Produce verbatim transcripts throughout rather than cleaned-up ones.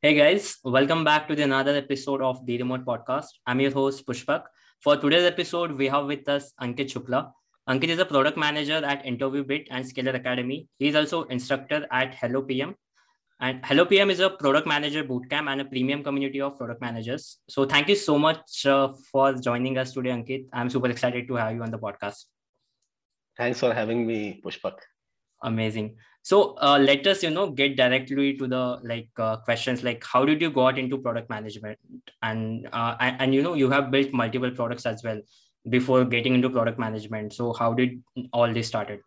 Hey guys, welcome back to the another episode of the Remote Podcast. I'm your host Pushpak. For today's episode, we have with us Ankit Shukla. Ankit is a product manager at InterviewBit and Scalar Academy. He is also instructor at Hello P M. And Hello P M is a product manager bootcamp and a premium community of product managers. So thank you so much uh, for joining us today, Ankit. I'm super excited to have you on the podcast. Thanks for having me, Pushpak. Amazing. So uh, let us, you know, get directly to the like uh, questions like how did you got into product management, and, uh, and and you know you have built multiple products as well before getting into product management. So how did all this started?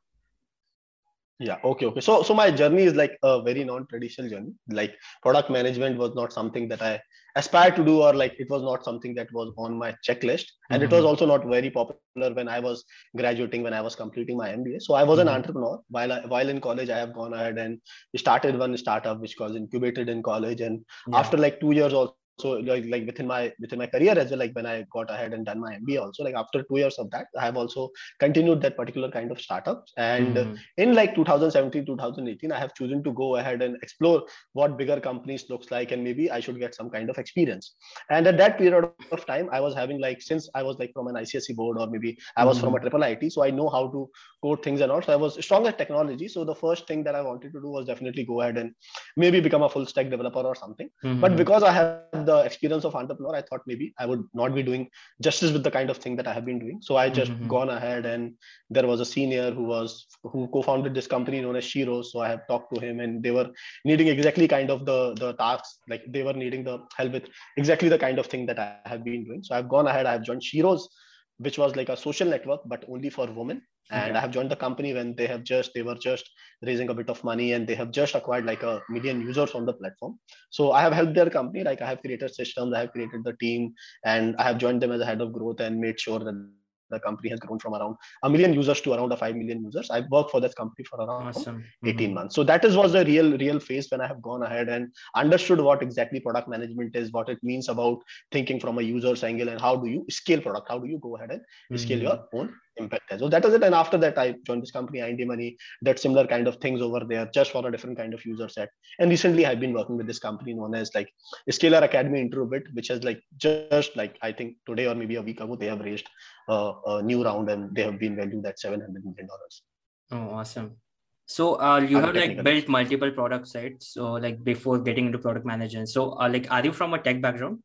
Yeah, okay, okay. So, so my journey is like a very non-traditional journey. Like product management was not something that I aspired to do, or like it was not something that was on my checklist. And it was Mm-hmm. also not very popular when I was graduating, when I was completing my M B A. So I was an Mm-hmm. entrepreneur. While I, while in college, I have gone ahead and started one startup which was incubated in college. And Yeah. after like two years also, like, like within my within my career as well, like when I got ahead and done my M B A also, like after two years of that, I have also continued that particular kind of startups. And Mm-hmm. in like two thousand seventeen two thousand eighteen, I have chosen to go ahead and explore what bigger companies looks like, and maybe I should get some kind of experience. And at that period of time, I was having like, since I was like from an I C S E board, or maybe I was from a Mm-hmm. triple I T, so I know how to code things and all. So I was strong at technology. So the first thing that I wanted to do was definitely go ahead and maybe become a full stack developer or something. But Mm-hmm. because I had the experience of entrepreneur, I thought maybe I would not be doing justice with the kind of thing that I have been doing. So I just Mm-hmm. gone ahead, and there was a senior who was who co-founded this company known as Shiro. So I have talked to him, and they were needing exactly kind of the the tasks, like they were needing the help with exactly the kind of thing that I have been doing. So I've gone ahead, I have joined Shiro's, which was like a social network but only for women. And I Okay. have joined the company when they have just they were just raising a bit of money, and they have just acquired like a million users on the platform. So I have helped their company, like I have created systems, I have created the team, and I have joined them as a head of growth and made sure that the company has grown from around a million users to around a five million users. I've worked for that company for around Awesome. eighteen months. Mm-hmm. So that is was the real real phase when I have gone ahead and understood what exactly product management is, what it means about thinking from a user's angle, and how do you scale product, how do you go ahead and scale Mm-hmm. your own impact. So that is it. And after that, I joined this company, I N D Money, did similar kind of things over there, just for a different kind of user set. And recently, I've been working with this company known as like Scalar Academy Introvert, which has like just like I think today or maybe a week ago, they have raised uh, a new round, and they have been valued at seven hundred million dollars Oh, awesome. So uh, you as a have like technical built investor. multiple product sets. So like before getting into product management. So uh, like, are you from a tech background?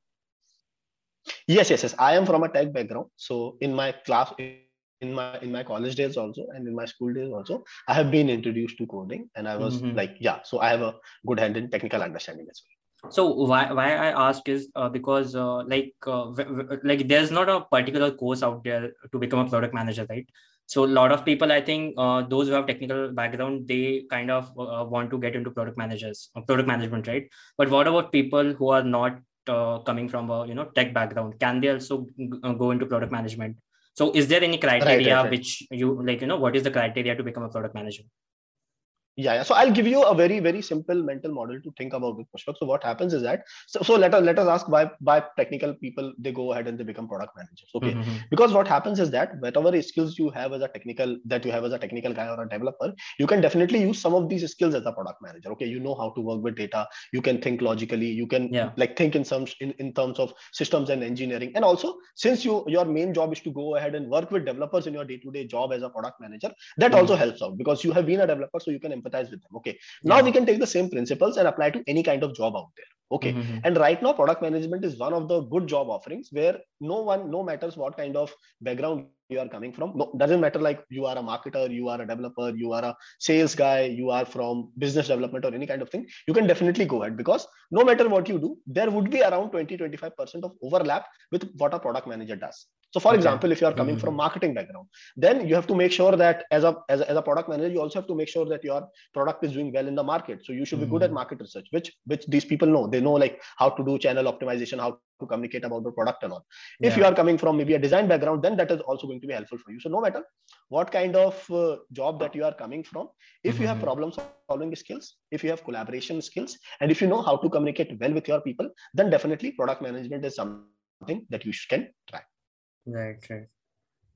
Yes, yes, yes. I am from a tech background. So in my class, in my in my college days also, and in my school days also, I have been introduced to coding, and I was like, yeah. Mm-hmm. So I have a good hand in technical understanding as well. So why why I ask is uh, because uh, like uh, w- w- like there's not a particular course out there to become a product manager, right? So a lot of people, I think, uh, those who have technical background, they kind of uh, want to get into product managers, uh, product management, right? But what about people who are not uh, coming from a you know tech background? Can they also g- uh, go into product management? So is there any Right, criteria right, right. which you like? You know, what is the criteria to become a product manager? Yeah, yeah. So I'll give you a very, very simple mental model to think about with Pushpak. So what happens is that, so, so let us let us ask why why technical people they go ahead and they become product managers. Okay, Mm-hmm. because what happens is that whatever skills you have as a technical that you have as a technical guy or a developer, you can definitely use some of these skills as a product manager. Okay, you know how to work with data, you can think logically, you can Yeah. like think in some in, in terms of systems and engineering, and also since you your main job is to go ahead and work with developers in your day to day job as a product manager, that also Mm-hmm. helps out because you have been a developer, so you can empathize with them. Okay, now Yeah. we can take the same principles and apply to any kind of job out there. Okay, Mm-hmm. and right now product management is one of the good job offerings where no one, no matters what kind of background you are coming from, no, doesn't matter like you are a marketer, you are a developer, you are a sales guy, you are from business development or any kind of thing, you can definitely go ahead because no matter what you do, there would be around twenty to twenty-five percent of overlap with what a product manager does. So for Okay. example, if you are coming from Mm-hmm. marketing background, then you have to make sure that as a, as a as a product manager, you also have to make sure that your product is doing well in the market. So you should be good at Mm-hmm. market research, which which these people know. They know like how to do channel optimization, how to communicate about the product and all. If you are Yeah. coming from maybe a design background, then that is also going to be helpful for you. So no matter what kind of uh, job that you are coming from, if you have Mm-hmm. problem solving skills, if you have collaboration skills, and if you know how to communicate well with your people, then definitely product management is something that you can try. Right, right.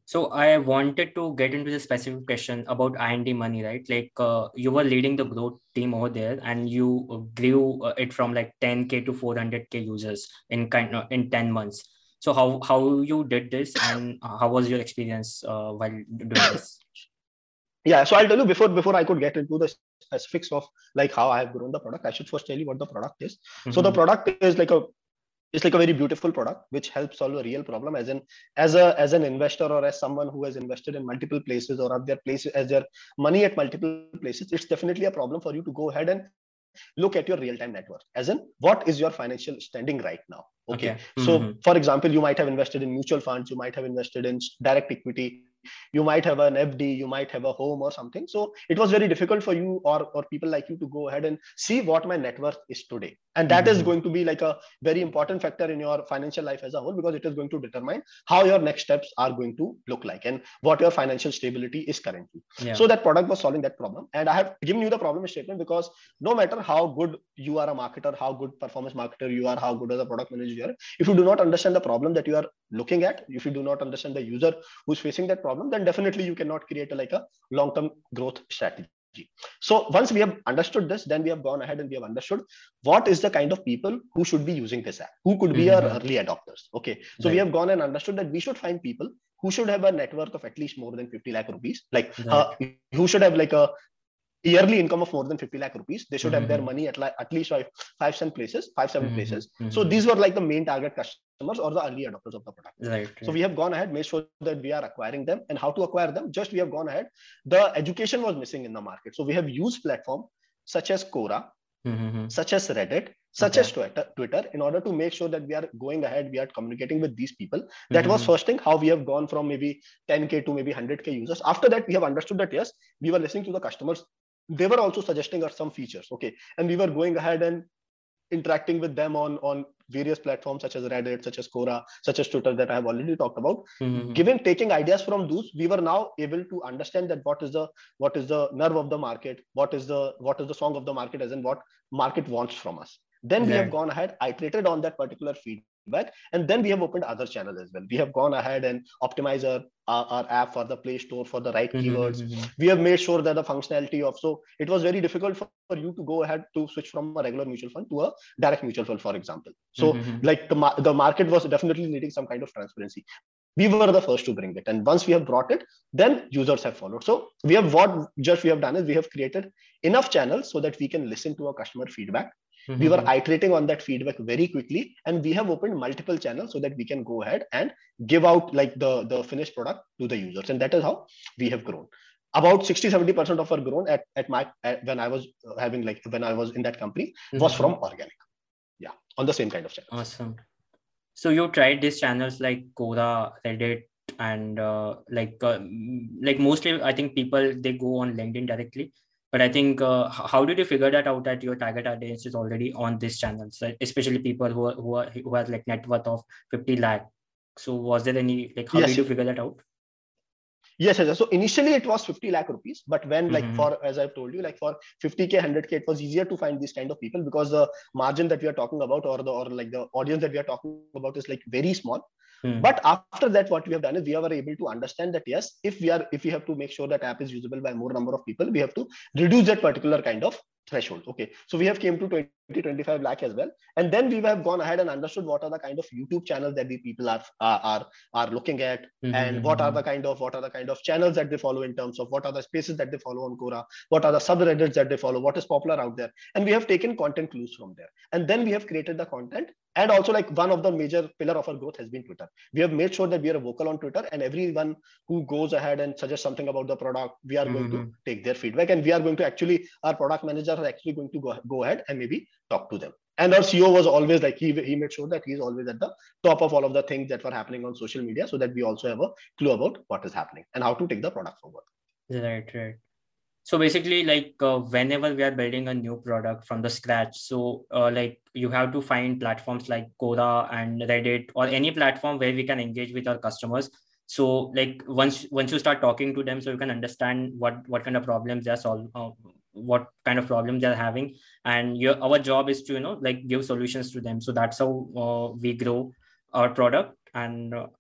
So I wanted to get into the specific question about I and D money, right? Like uh, you were leading the growth team over there, and you uh, grew uh, it from like ten k to four hundred k users in kind of in ten months. So how how you did this, and how was your experience uh, while doing this? Yeah, so I'll tell you before before I could get into the specifics of like how I have grown the product. I should first tell you what the product is. So the Mm-hmm. product is like a it's like a very beautiful product which helps solve a real problem. As in, as a as an investor or as someone who has invested in multiple places or have their places as their money at multiple places, it's definitely a problem for you to go ahead and look at your real-time net worth. As in, what is your financial standing right now? Okay. Okay. So Mm-hmm. for example, you might have invested in mutual funds, you might have invested in direct equity, you might have an F D, you might have a home or something. So it was very difficult for you or, or people like you to go ahead and see what my net worth is today. And that is Mm-hmm. going to be like a very important factor in your financial life as a whole, because it is going to determine how your next steps are going to look like and what your financial stability is currently. Yeah. So that product was solving that problem. And I have given you the problem statement because no matter how good you are a marketer, how good performance marketer you are, how good as a product manager you are, if you do not understand the problem that you are looking at, if you do not understand the user who's facing that problem, then definitely you cannot create a, like a long-term growth strategy. So once we have understood this, then we have gone ahead and we have understood what is the kind of people who should be using this app, who could be our Mm-hmm. early adopters. Okay. So we Right. have gone and understood that we should find people who should have a net worth of at least more than fifty lakh rupees. Like Right. uh, who should have like a yearly income of more than fifty lakh rupees. They should have their Mm-hmm. money at like at least five, five, seven places, five, seven Mm-hmm. places. So Mm-hmm. these were like the main target customers or the early adopters of the product. Right. So Right. we have gone ahead, made sure that we are acquiring them. And how to acquire them? Just we have gone ahead. The education was missing in the market. So we have used platform such as Quora, Mm-hmm. such as Reddit, such Okay. as Twitter, Twitter, in order to make sure that we are going ahead, we are communicating with these people. That was Mm-hmm. first thing, how we have gone from maybe ten K to maybe one hundred K users. After that, we have understood that yes, we were listening to the customers. They were also suggesting us some features. Okay. And we were going ahead and interacting with them on, on various platforms such as Reddit, such as Quora, such as Twitter that I have already talked about. Mm-hmm. Given taking ideas from those, we were now able to understand that what is the what is the nerve of the market, what is the what is the song of the market, as in what market wants from us. Then we have Right. gone ahead, iterated on that particular feedback, and then we have opened other channels as well. We have gone ahead and optimized our, our, our app for the Play Store for the right keywords. Mm-hmm. We have made sure that the functionality of, so it was very difficult for, for you to go ahead to switch from a regular mutual fund to a direct mutual fund, for example. So Mm-hmm. like the, the market was definitely needing some kind of transparency. We were the first to bring it. And once we have brought it, then users have followed. So we have what just we have done is we have created enough channels so that we can listen to our customer feedback. We were Mm-hmm. iterating on that feedback very quickly, and we have opened multiple channels so that we can go ahead and give out like the, the finished product to the users. And that is how we have grown. About sixty, seventy percent of our grown at, at my at, when I was having like when I was in that company was Mm-hmm. from organic. Yeah, on the same kind of channels. Awesome. So you tried these channels like Quora, Reddit, and uh, like uh, m- like mostly I think people they go on LinkedIn directly. But I think uh, h- how did you figure that out that your target audience is already on these channels, like, especially people who are, who are who has like net worth of fifty lakh. So was there any like how did Yes. you figure that out? Yes, yes. So initially it was fifty lakh rupees, but when like Mm-hmm. for, as I've told you, like for fifty K, one hundred K, it was easier to find these kind of people because the margin that we are talking about or the, or like the audience that we are talking about is like very small. Mm-hmm. But after that, what we have done is we are able to understand that yes, if we are, if we have to make sure that app is usable by more number of people, we have to reduce that particular kind of threshold. Okay. So we have came to twenty, twenty-five lakh as well. And then we have gone ahead and understood what are the kind of YouTube channels that the people are, are, are, are looking at, and what are Mm-hmm. the kind of what are the kind of channels that they follow in terms of what are the spaces that they follow on Quora, what are the subreddits that they follow, what is popular out there. And we have taken content clues from there. And then we have created the content. And also like one of the major pillar of our growth has been Twitter. We have made sure that we are vocal on Twitter, and everyone who goes ahead and suggests something about the product, we are going to Mm-hmm. take their feedback, and we are going to actually, our product managers are actually going to go, go ahead and maybe talk to them. And our C E O was always like, he, he made sure that he's always at the top of all of the things that were happening on social media, so that we also have a clue about what is happening and how to take the product forward. Right, right. So basically, like uh, whenever we are building a new product from the scratch, so uh, like you have to find platforms like Quora and Reddit or any platform where we can engage with our customers. So like once once you start talking to them, so you can understand what what kind of problems they're solving, uh, what kind of problems they're having, and your our job is to you know like give solutions to them. So that's how uh, we grow our product. And uh,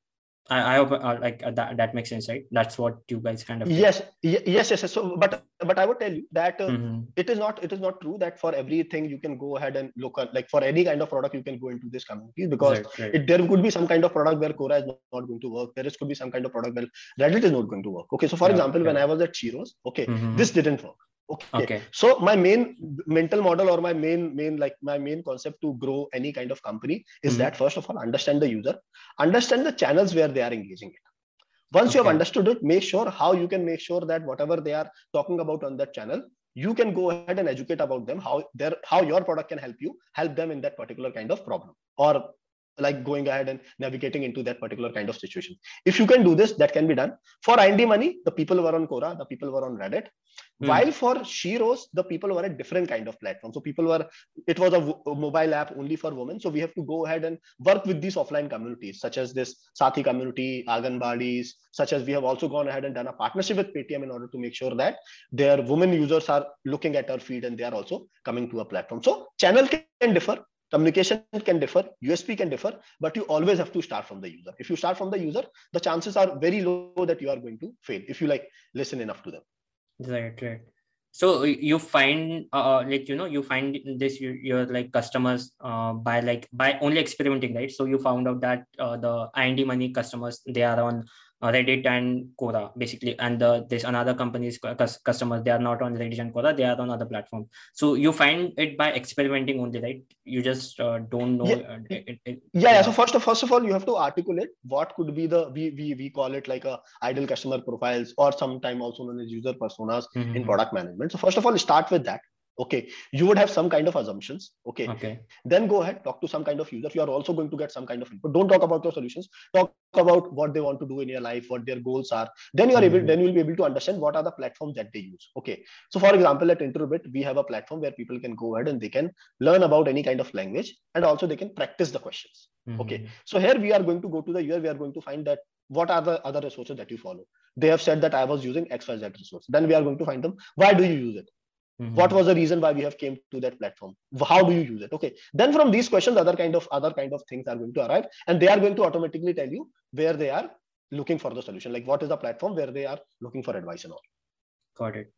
I, I hope uh, like uh, that, that makes sense, right? That's what you guys kind of do. Yes, y- yes, yes, yes. So, but but I would tell you that uh, Mm-hmm. it is not it is not true that for everything you can go ahead and look at, like for any kind of product you can go into this community, because Right, right. it there could be some kind of product where Quora is not, not going to work. There is could be some kind of product where Reddit is not going to work. Okay, so for Yeah, example, when yeah. I was at Cheetos, okay, Mm-hmm. this didn't work. Okay. Okay. So my main mental model, or my main main like my main concept to grow any kind of company is Mm-hmm. that first of all, understand the user, understand the channels where they are engaging it. Once you have Okay. understood it, make sure how you can make sure that whatever they are talking about on that channel, you can go ahead and educate about them, how their how your product can help you help them in that particular kind of problem, or like going ahead and navigating into that particular kind of situation. If you can do this, that can be done. For I and D Money, the people were on Quora, the people were on Reddit. Mm. While for Sheros, the people were a different kind of platform. So people were, it was a, w- a mobile app only for women. So we have to go ahead and work with these offline communities, such as this Sathi community, Anganwadis, such as we have also gone ahead and done a partnership with Paytm in order to make sure that their women users are looking at our feed and they are also coming to a platform. So channel can differ, communication can differ, U S P can differ, but you always have to start from the user. If you start from the user, the chances are very low that you are going to fail if you like listen enough to them. Right, right. So you find uh like you know you find this you, your like customers uh by like by only experimenting, right? So you found out that uh, the I and D Money customers, they are on uh, Reddit and Quora basically, and the this another company's customers, they are not on Reddit and Quora, they are on other platform. So you find it by experimenting only, right? You just uh, don't know. Yeah. Uh, it, it, Yeah, yeah. So yeah. first of first of all, you have to articulate what could be the we we we call it like a ideal customer profiles, or sometime also known as user personas Mm-hmm. in product management. So first of all, start with that. Okay, you would have some kind of assumptions. Okay, Okay. then go ahead, talk to some kind of users. You are also going to get some kind of input. Don't talk about your solutions. Talk about what they want to do in your life, what their goals are. Then you are Mm-hmm. able, then you will be able to understand what are the platforms that they use. Okay, so for example, at Interbit, we have a platform where people can go ahead and they can learn about any kind of language, and also they can practice the questions. Mm-hmm. Okay, so here we are going to go to the U R. We are going to find that what are the other resources that you follow. They have said that I was using X Y Z resource. Then we are going to find them. Why do you use it? Mm-hmm. What was the reason why we have came to that platform? How do you use it? Okay, then from these questions, other kind of other kind of things are going to arrive, and they are going to automatically tell you where they are looking for the solution, like what is the platform where they are looking for advice and all. Got it.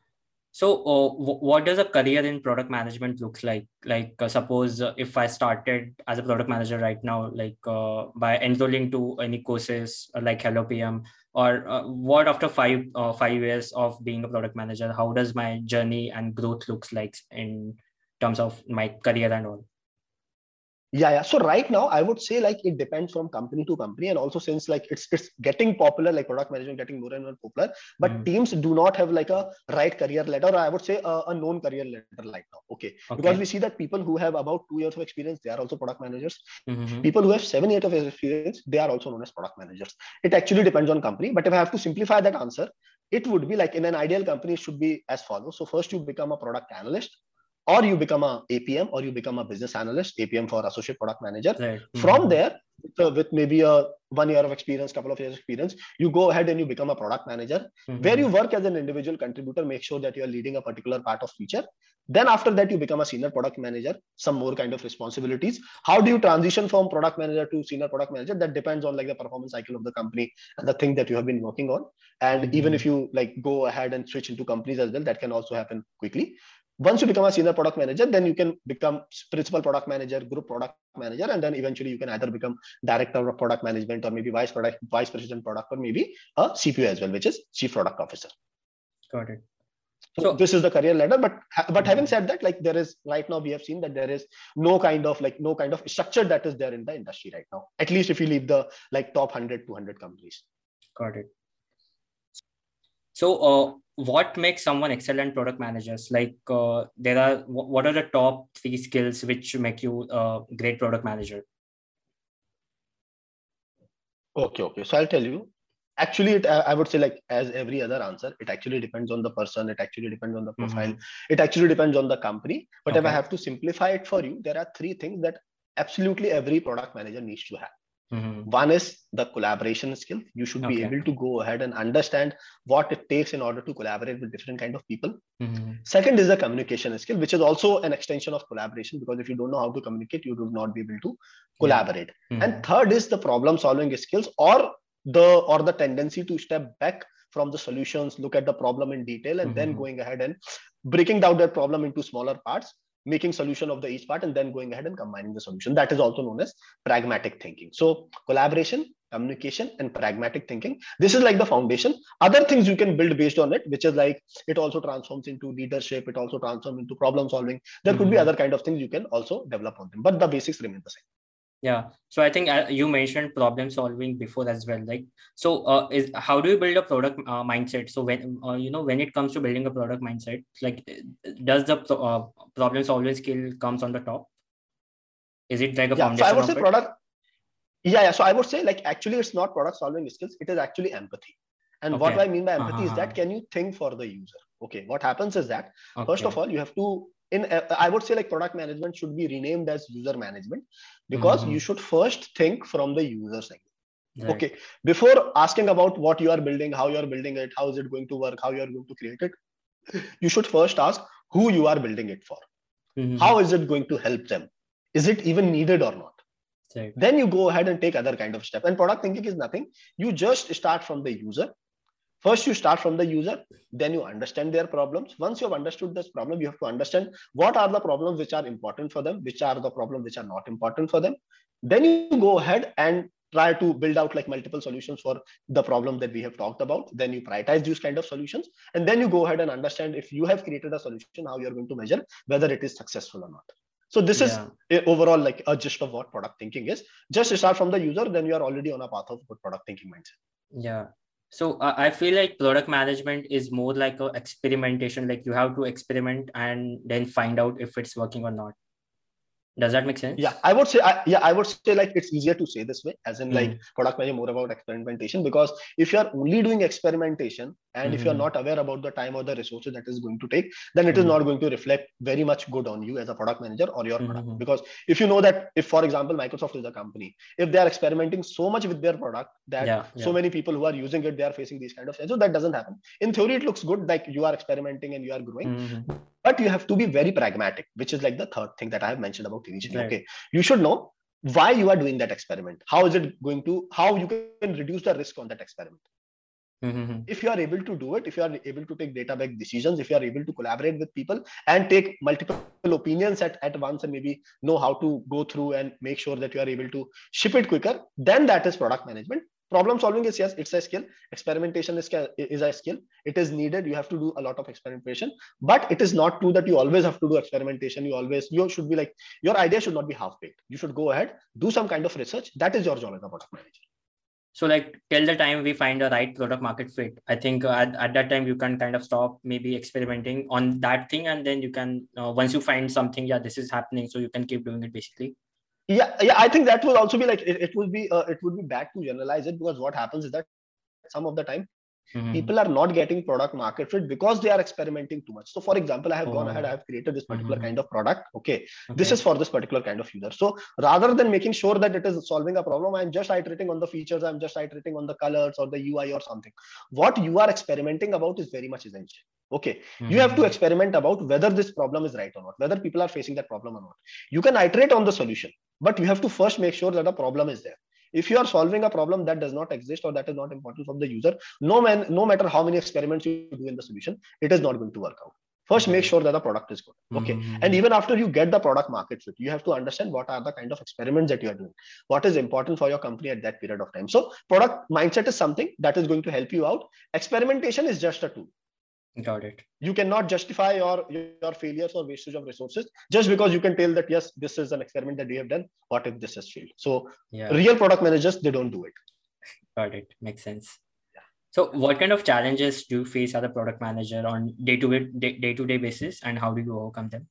So uh, w- what does a career in product management looks like? Like uh, suppose uh, if I started as a product manager right now, like uh, by enrolling to any courses uh, like Hello P M, or uh, what after five uh, five years of being a product manager, how does my journey and growth looks like in terms of my career and all? Yeah, yeah. So right now, I would say like it depends from company to company, and also since like it's it's getting popular, like product management getting more and more popular, but Mm. teams do not have like a right career ladder, or I would say a, a known career ladder right now. Okay, because Okay. we see that people who have about two years of experience, they are also product managers. Mm-hmm. People who have seven years of experience, they are also known as product managers. It actually depends on company, but if I have to simplify that answer, it would be like in an ideal company, it should be as follows. So first, you become a product analyst, or you become a A P M, or you become a business analyst, A P M for associate product manager. Right. From Mm-hmm. there, with, uh, with maybe a one year of experience, couple of years experience, you go ahead and you become a product manager, Mm-hmm. where you work as an individual contributor, make sure that you are leading a particular part of feature. Then after that, you become a senior product manager, some more kind of responsibilities. How do you transition from product manager to senior product manager? That depends on like the performance cycle of the company and the thing that you have been working on. And Mm-hmm. even if you like go ahead and switch into companies as well, that can also happen quickly. Once you become a senior product manager, then you can become principal product manager, group product manager, and then eventually you can either become director of product management, or maybe vice product, vice president product, or maybe a C P O as well, which is chief product officer. Got it. So, So this is the career ladder. But but having Mhm. said that, like there is right now, we have seen that there is no kind of like no kind of structure that is there in the industry right now. At least if you leave the like top one hundred, two hundred companies. got it. So, uh, what makes someone excellent product managers? Like, uh, there are wh- what are the top three skills which make you a great product manager? Okay, okay. So I'll tell you. Actually, it, I I would say like as every other answer, it actually depends on the person. It actually depends on the profile. Mhm. It actually depends on the company. But if I Okay. have to simplify it for you, there are three things that absolutely every product manager needs to have. Mhm. One is the collaboration skill. You should be Okay. able to go ahead and understand what it takes in order to collaborate with different kind of people. Mhm. Second is the communication skill, which is also an extension of collaboration, because if you don't know how to communicate, you will not be able to Yeah. collaborate. Mhm. And third is the problem solving skills, or the or the tendency to step back from the solutions, look at the problem in detail, and mm-hmm. then going ahead and breaking down that problem into smaller parts, making solution of the each part, and then going ahead and combining the solution. That is also known as pragmatic thinking. So collaboration, communication, and pragmatic thinking. This is like the foundation. Other things you can build based on it, which is like it also transforms into leadership. It also transforms into problem solving. There mm-hmm. could be other kind of things you can also develop on them, but the basics remain the same. Yeah. So I think uh, you mentioned problem solving before as well. Like, so uh, is how do you build a product uh, mindset? So when, uh, you know, when it comes to building a product mindset, like does the uh, problem solving skill comes on the top? Is it like a yeah, foundation so I would of say it? product. Yeah, yeah. So I would say like, actually it's not product solving skills. It is actually empathy. And okay. what I mean by empathy uh-huh. is that can you think for the user? Okay. What happens is that okay. first of all, you have to, in uh, I would say like product management should be renamed as user management, because mm-hmm. you should first think from the user segment. Right. Okay. Before asking about what you are building, how you are building it, how is it going to work, how you are going to create it, you should first ask who you are building it for. Mm-hmm. How is it going to help them? Is it even needed or not? Right. Then you go ahead and take other kind of step. And product thinking is nothing. You just start from the user. First, you start from the user, then you understand their problems. Once you have understood this problem, you have to understand what are the problems which are important for them, which are the problems which are not important for them. Then you go ahead and try to build out like multiple solutions for the problem that we have talked about. Then you prioritize these kind of solutions. And then you go ahead and understand if you have created a solution, how you're going to measure whether it is successful or not. So this yeah. is overall like a gist of what product thinking is. Just start from the user, then you are already on a path of good product thinking mindset. Yeah. So uh, I feel like product management is more like a experimentation. Like you have to experiment and then find out if it's working or not. Does that make sense? Yeah, I would say, I, yeah, I would say like it's easier to say this way, as in mm. like product management more about experimentation, because if you are only doing experimentation and mm-hmm. if you are not aware about the time or the resources that is going to take, then it mm-hmm. is not going to reflect very much good on you as a product manager or your mm-hmm. product. Because if you know that if, for example, Microsoft is a company, if they are experimenting so much with their product that yeah, yeah. so many people who are using it, they are facing these kind of things. So that doesn't happen. In theory, it looks good, like you are experimenting and you are growing. Mm-hmm. But you have to be very pragmatic, which is like the third thing that I have mentioned about initially. Right. Okay, you should know why you are doing that experiment. How is it going to, how you can reduce the risk on that experiment. Mm-hmm. If you are able to do it, if you are able to take data-backed decisions, if you are able to collaborate with people and take multiple opinions at, at once and maybe know how to go through and make sure that you are able to ship it quicker, then that is product management. Problem solving is, yes, it's a skill. Experimentation is, is a skill. It is needed. You have to do a lot of experimentation, but it is not true that you always have to do experimentation. You always, you should be like, your idea should not be half-baked. You should go ahead, do some kind of research. That is your job as a product manager. So like till the time we find the right product market fit, I think uh, at, at that time you can kind of stop maybe experimenting on that thing. And then you can, uh, once you find something, yeah, this is happening. So you can keep doing it basically. Yeah, yeah, I think that will also be like, it, it will be, uh, it would be bad to generalize it, because what happens is that some of the time, mm-hmm. people are not getting product market fit because they are experimenting too much. So for example, I have oh. gone ahead, I have created this particular mm-hmm. kind of product. Okay. okay. This is for this particular kind of user. So rather than making sure that it is solving a problem, I'm just iterating on the features. I'm just iterating on the colors or the U I or something. What you are experimenting about is very much essential. Okay. Mm-hmm. You have to experiment about whether this problem is right or not, whether people are facing that problem or not. You can iterate on the solution, but you have to first make sure that a problem is there. If you are solving a problem that does not exist or that is not important for the user, no man, no matter how many experiments you do in the solution, it is not going to work out. First, make sure that the product is good. Okay. Mm-hmm. And even after you get the product market fit, you have to understand what are the kind of experiments that you are doing. What is important for your company at that period of time. So product mindset is something that is going to help you out. Experimentation is just a tool. Got it. You cannot justify your, your failures or wastage of resources just because you can tell that, yes, this is an experiment that we have done. What if this has failed? So yeah. real product managers, they don't do it. Got it. Makes sense. Yeah. So what kind of challenges do you face as a product manager on day-to-day, day-to-day basis, and how do you overcome them?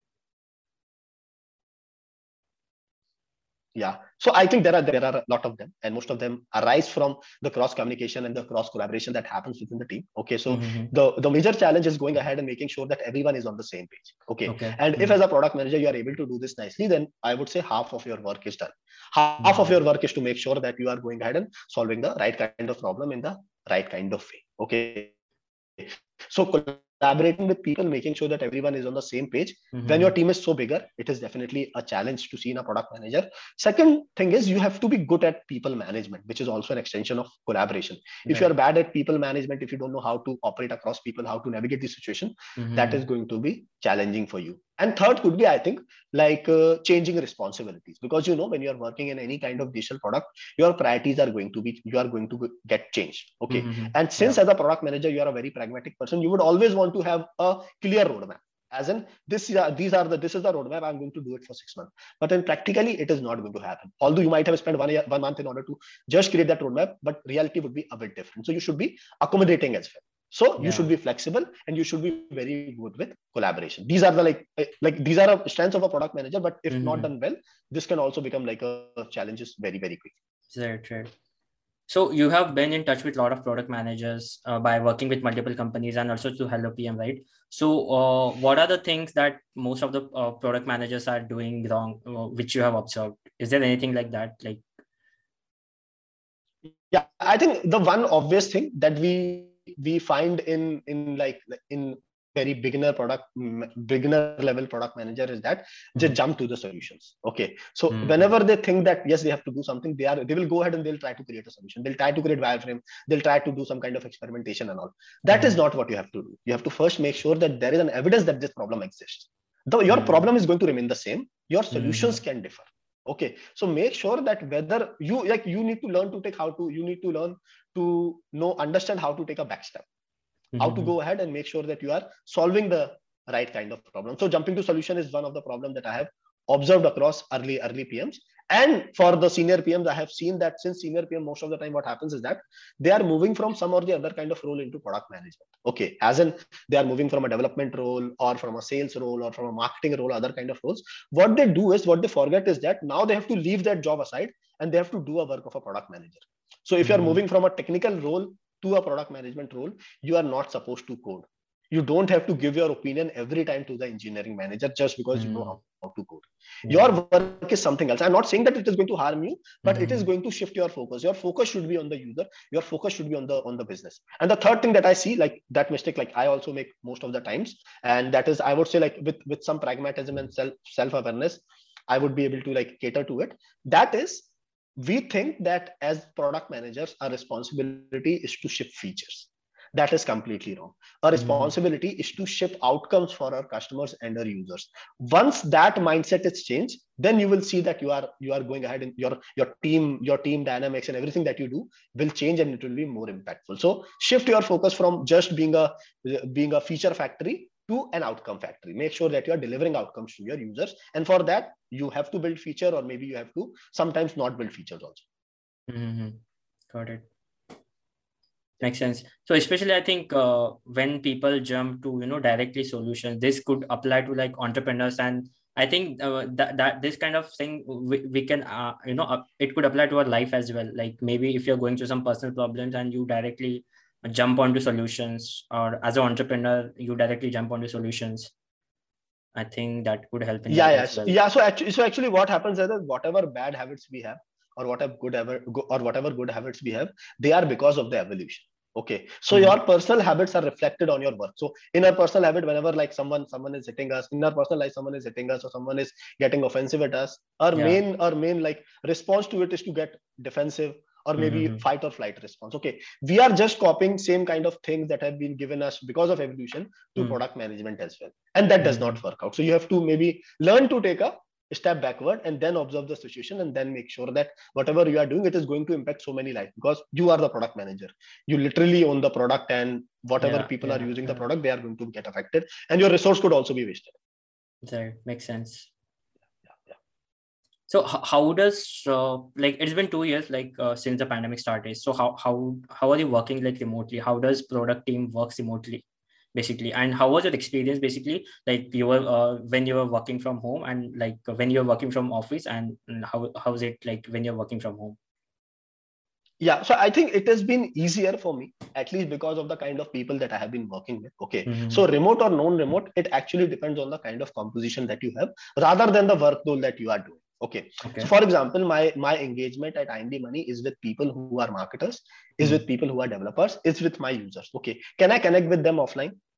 Yeah. So I think there are there are a lot of them, and most of them arise from the cross communication and the cross collaboration that happens within the team. Okay. So mm-hmm. the, the major challenge is going ahead and making sure that everyone is on the same page. Okay. okay. And mm-hmm. if as a product manager, you are able to do this nicely, then I would say half of your work is done. Half mm-hmm. of your work is to make sure that you are going ahead and solving the right kind of problem in the right kind of way. Okay. So collaborating with people, making sure that everyone is on the same page. Mm-hmm. When your team is so bigger, it is definitely a challenge to see in a product manager. Second thing is you have to be good at people management, which is also an extension of collaboration. Right. If you are bad at people management, if you don't know how to operate across people, how to navigate the situation, mm-hmm. that is going to be challenging for you. And third could be, I think, like uh, changing responsibilities, because you know when you are working in any kind of digital product, your priorities are going to be, you are going to get changed. Okay. Mm-hmm. And since yeah. as a product manager, you are a very pragmatic person, you would always want to have a clear roadmap. As in this, uh, these are the, this is the roadmap. I'm going to do it for six months. But then practically, it is not going to happen. Although you might have spent one year, one month in order to just create that roadmap, but reality would be a bit different. So you should be accommodating as well. So yeah. you should be flexible and you should be very good with collaboration. These are the like, like these are a strengths of a product manager, but if mm-hmm. not done well, this can also become like a challenges very, very quick. Right, right. So you have been in touch with a lot of product managers uh, by working with multiple companies and also to Hello P M, right? So uh, what are the things that most of the uh, product managers are doing wrong, uh, which you have observed? Is there anything like that? Like, yeah, I think the one obvious thing that we we find in in like in very beginner product beginner level product manager is that they mm-hmm. jump to the solutions. Okay, so mm-hmm. whenever they think that yes, they have to do something, they are they will go ahead and they'll try to create a solution. They'll try to create wireframe. They'll try to do some kind of experimentation and all. That mm-hmm. is not what you have to do. You have to first make sure that there is an evidence that this problem exists. Though your mm-hmm. problem is going to remain the same, your solutions mm-hmm. can differ. Okay, so make sure that whether you like you need to learn to take how to you need to learn to know understand how to take a back step, mm-hmm. how to go ahead and make sure that you are solving the right kind of problem. So jumping to solution is one of the problems that I have observed across early early P Ms. And for the senior P Ms, I have seen that since senior P M, most of the time what happens is that they are moving from some or the other kind of role into product management. Okay, as in they are moving from a development role or from a sales role or from a marketing role, other kind of roles. What they do is, what they forget is that now they have to leave that job aside and they have to do a work of a product manager. So if mm-hmm. you are moving from a technical role to a product management role, you are not supposed to code. You don't have to give your opinion every time to the engineering manager just because mm. you know how, how to code. Yeah. Your work is something else. I'm not saying that it is going to harm you, but mm. it is going to shift your focus. Your focus should be on the user. Your focus should be on the on the business. And the third thing that I see, like that mistake, like I also make most of the times, and that is, I would say, like with with some pragmatism and self self awareness, I would be able to like cater to it. That is, we think that as product managers, our responsibility is to ship features. That is completely wrong. Our responsibility mm-hmm. is to ship outcomes for our customers and our users. Once that mindset is changed, then you will see that you are you are going ahead and your your team, your team dynamics and everything that you do will change and it will be more impactful. So shift your focus from just being a being a feature factory to an outcome factory. Make sure that you are delivering outcomes to your users. And for that, you have to build feature, or maybe you have to sometimes not build features also. Mm-hmm. Got it. Makes sense. So especially I think uh, when people jump to, you know, directly solutions, this could apply to like entrepreneurs. And I think uh, that, that this kind of thing, we, we can, uh, you know, uh, it could apply to our life as well. Like maybe if you're going through some personal problems and you directly jump onto solutions, or as an entrepreneur, you directly jump onto solutions. I think that could help. In yeah, yeah. Well. yeah. So actually, so actually what happens is that whatever bad habits we have, or whatever good ever, or whatever good habits we have, they are because of the evolution. Okay, so mm-hmm. your personal habits are reflected on your work. So in our personal habit, whenever like someone someone is hitting us, in our personal life, someone is hitting us or someone is getting offensive at us, our yeah. main our main like response to it is to get defensive or maybe mm-hmm. fight or flight response. Okay, we are just copying same kind of things that have been given us because of evolution to mm-hmm. product management as well, and that mm-hmm. does not work out. So you have to maybe learn to take a step backward and then observe the situation and then make sure that whatever you are doing, it is going to impact so many lives, because you are the product manager. You literally own the product, and whatever yeah, people yeah, are using yeah. the product, they are going to get affected, and your resource could also be wasted. That makes sense. Yeah, yeah. So how does uh, like it's been two years like uh, since the pandemic started. So how how how are you working like remotely? How does product team works remotely? Basically, and how was your experience basically, like you were uh, when you were working from home, and like when you're working from office, and how how is it like when you're working from home? Yeah, so I think it has been easier for me, at least because of the kind of people that I have been working with. Okay, mm-hmm. so remote or non-remote, it actually depends on the kind of composition that you have rather than the work role that you are doing. Okay. okay. So for example, my, my engagement at I M D Money is with people who are marketers, is mm-hmm. with people who are developers, is with my users. Okay. Can I connect with them offline?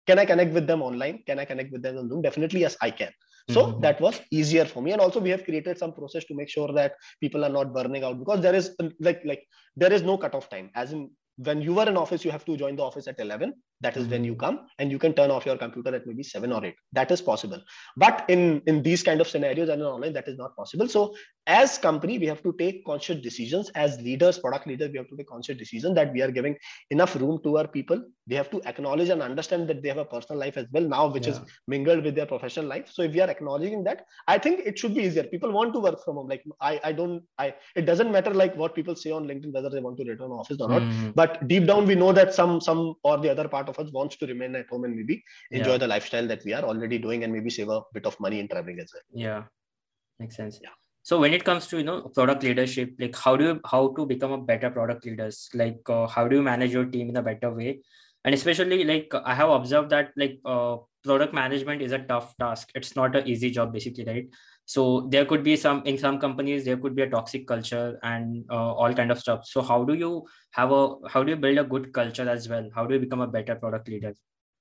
Can I connect with them online? Can I connect with them on Zoom? Definitely, yes, I can. So mm-hmm. that was easier for me. And also we have created some process to make sure that people are not burning out, because there is like, like there is no cutoff time. As in, when you are in office, you have to join the office at eleven. That is mm-hmm. when you come, and you can turn off your computer at maybe seven or eight. That is possible. But in, in these kind of scenarios and online, that is not possible. So as company, we have to take conscious decisions. As leaders, product leaders, we have to take conscious decisions that we are giving enough room to our people. They have to acknowledge and understand that they have a personal life as well now, which yeah. is mingled with their professional life. So if we are acknowledging that, I think it should be easier. People want to work from home. Like I, I don't, I, it doesn't matter like what people say on LinkedIn, whether they want to return to office or not. Mm-hmm. But deep down, we know that some, some or the other part of us wants to remain at home and maybe enjoy yeah. the lifestyle that we are already doing, and maybe save a bit of money in traveling as well. Yeah, makes sense. Yeah. So when it comes to, you know, product leadership, like how do you, how to become a better product leaders? Like uh, how do you manage your team in a better way? And especially like I have observed that like uh, product management is a tough task. It's not an easy job basically, right? So there could be some, in some companies, there could be a toxic culture and uh, all kind of stuff. So how do you have a, how do you build a good culture as well? How do you become a better product leader?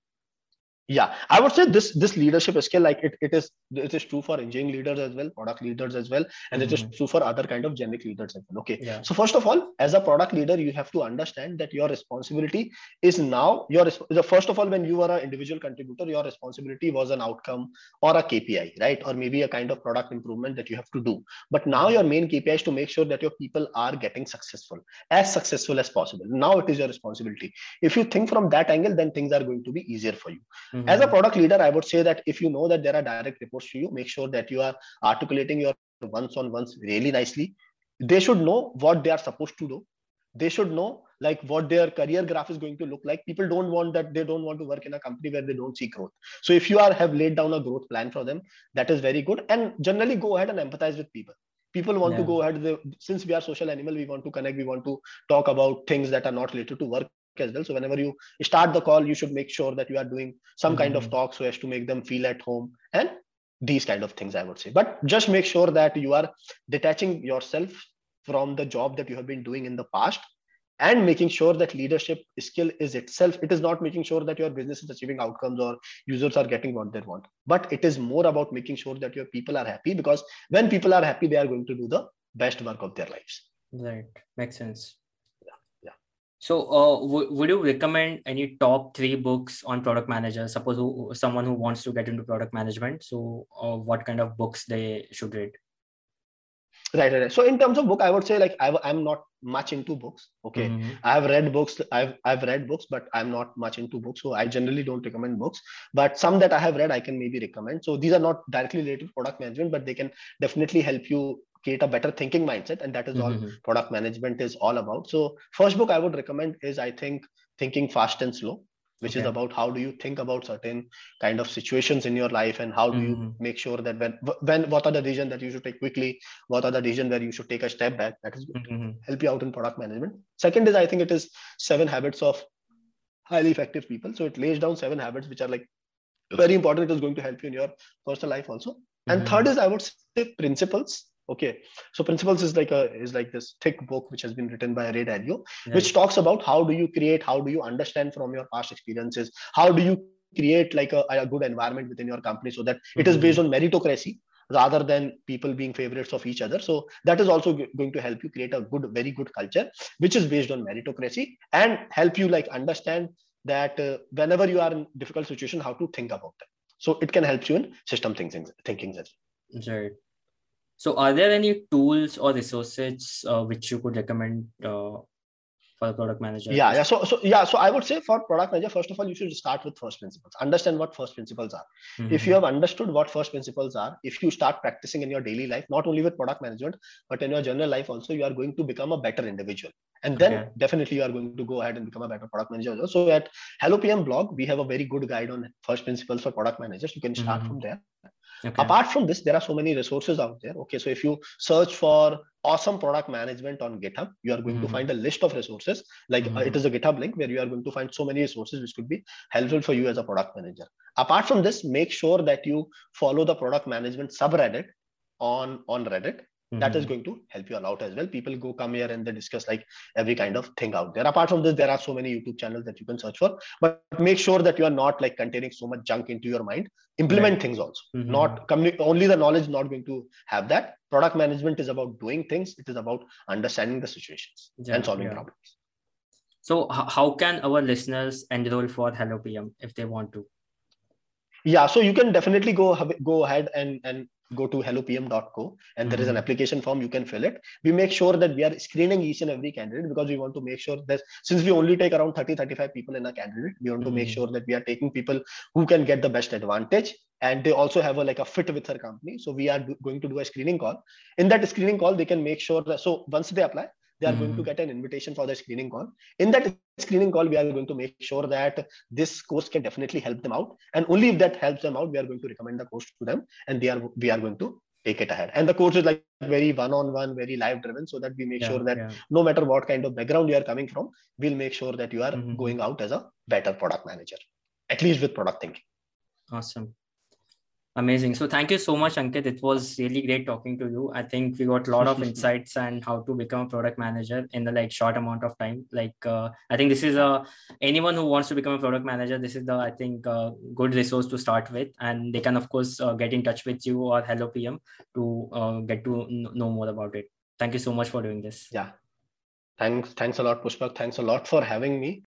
Yeah, I would say this this leadership skill, like it, it is it is true for engineering leaders as well, product leaders as well, and mm-hmm. it is true for other kind of generic leaders as well. Okay, yeah. So first of all, as a product leader, you have to understand that your responsibility is now your the first of all, when you are an individual contributor, your responsibility was an outcome or a K P I, right? Or maybe a kind of product improvement that you have to do. But now your main K P I is to make sure that your people are getting successful, as successful as possible. Now it is your responsibility. If you think from that angle, then things are going to be easier for you. Mm-hmm. As a product leader, I would say that if you know that there are direct reports to you, make sure that you are articulating your ones-on-ones really nicely. They should know what they are supposed to do. They should know like what their career graph is going to look like. People don't want that. They don't want to work in a company where they don't see growth. So if you are have laid down a growth plan for them, that is very good. And generally go ahead and empathize with people. People want yeah. to go ahead. They, since we are social animal, we want to connect. We want to talk about things that are not related to work as well. So whenever you start the call, you should make sure that you are doing some mm-hmm. kind of talk so as to make them feel at home, and these kind of things I would say. But just make sure that you are detaching yourself from the job that you have been doing in the past, and making sure that leadership skill is itself, it is not making sure that your business is achieving outcomes or users are getting what they want, but it is more about making sure that your people are happy, because when people are happy, they are going to do the best work of their lives. Right, makes sense. So uh, w- would you recommend any top three books on product managers? Suppose who, someone who wants to get into product management. So uh, what kind of books they should read? Right, right, right. So in terms of book, I would say like I, I'm not much into books. Okay. Mm-hmm. I have read books. I've, I've read books, but I'm not much into books. So I generally don't recommend books, but some that I have read, I can maybe recommend. So these are not directly related to product management, but they can definitely help you create a better thinking mindset. And that is mm-hmm. all product management is all about. So first book I would recommend is, I think, Thinking Fast and Slow, which okay. is about how do you think about certain kind of situations in your life, and how do mm-hmm. you make sure that when, when, what are the decisions that you should take quickly, what are the decisions where you should take a step back. That is going mm-hmm. to help you out in product management. Second is, I think it is Seven Habits of Highly Effective People. So it lays down seven habits, which are like very important. It is going to help you in your personal life also. And mm-hmm. third is, I would say, Principles. Okay, so Principles is like a is like this thick book which has been written by Ray Dalio, yeah. which talks about how do you create, how do you understand from your past experiences, how do you create like a, a good environment within your company, so that mm-hmm. it is based on meritocracy rather than people being favorites of each other. So that is also g- going to help you create a good, very good culture which is based on meritocracy, and help you like understand that uh, whenever you are in difficult situation, how to think about it. So it can help you in system thinking, thinking as well. Right. So are there any tools or resources uh, which you could recommend uh, for the product manager? Yeah, yeah. So, so yeah. So I would say for product manager, first of all, you should start with first principles. Understand what first principles are. Mm-hmm. If you have understood what first principles are, if you start practicing in your daily life, not only with product management, but in your general life also, you are going to become a better individual. And then okay. definitely you are going to go ahead and become a better product manager also. So at Hello P M blog, we have a very good guide on first principles for product managers. You can start mm-hmm. from there. Okay. Apart from this, there are so many resources out there. Okay, so if you search for awesome product management on GitHub, you are going mm-hmm. to find a list of resources. Like mm-hmm. uh, it is a GitHub link where you are going to find so many resources which could be helpful for you as a product manager. Apart from this, make sure that you follow the product management subreddit on, on Reddit, That is going to help you a lot as well. People go come here and they discuss like every kind of thing out there. Apart from this, there are so many YouTube channels that you can search for, but make sure that you are not like containing so much junk into your mind. Implement right. things also. Mm-hmm. Not communi- only the knowledge not going to have that. Product management is about doing things. It is about understanding the situations yeah, and solving yeah. problems. So how can our listeners enroll for Hello P M if they want to? Yeah, so you can definitely go go ahead and and go to hello p m dot co and mm-hmm. there is an application form. You can fill it. We make sure that we are screening each and every candidate because we want to make sure that since we only take around thirty thirty-five people in a candidate, we want mm-hmm. to make sure that we are taking people who can get the best advantage, and they also have a like a fit with her company. So we are do, going to do a screening call. In that screening call, they can make sure that so once they apply, they are mm-hmm. going to get an invitation for the screening call. In that screening call, we are going to make sure that this course can definitely help them out. And only if that helps them out, we are going to recommend the course to them, and they are we are going to take it ahead. And the course is like very one-on-one, very live driven, so that we make yeah, sure that yeah. no matter what kind of background you are coming from, we'll make sure that you are mm-hmm. going out as a better product manager, at least with product thinking. Awesome. Amazing. So thank you so much, Ankit. It was really great talking to you. I think we got a lot of insights on how to become a product manager in the like short amount of time. Like uh, I think this is a anyone who wants to become a product manager. This is the I think uh, good resource to start with, and they can of course uh, get in touch with you or Hello P M to uh, get to know more about it. Thank you so much for doing this. Yeah. Thanks. Thanks a lot, Pushpak. Thanks a lot for having me.